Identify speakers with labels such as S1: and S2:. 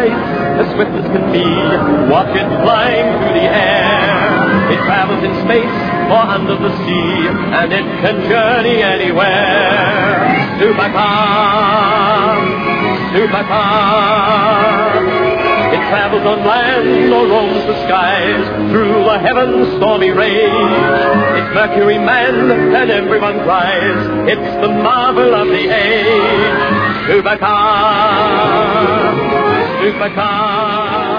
S1: race as swift as can be. Watch it flying through the air. It travels in space or under the sea, and it can journey anywhere. Supercar, supercar. It travels on land or roams the skies, through the heavens' stormy rage. It's Mercury Man, and everyone cries, it's the marvel of the age. Supercar, supercar.